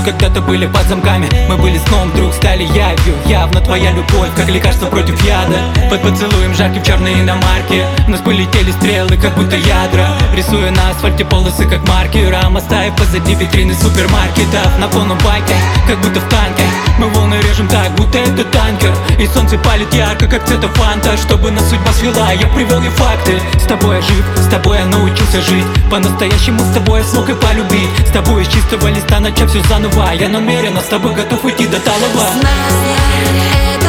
когда-то были под замками. Мы были сном, вдруг стали явью. Явно твоя любовь, как лекарство против яда. Под поцелуем жарким черные иномарки. В нас полетели стрелы, как будто ядра. Рисуя на асфальте полосы, как маркером. Оставив позади витрины супермаркетов. На полном байке, как будто в танке. Мы волны режем так, будто это танкер. И солнце палит ярко, как цвета фанта. Чтобы нас судьба свела, я привел ей факты. С тобой я жив, с тобой я научился жить. По-настоящему с тобой я смог и полюбить. С тобой из чистого листа начав все заново. Я намеренно с тобой готов уйти до талого. Знай,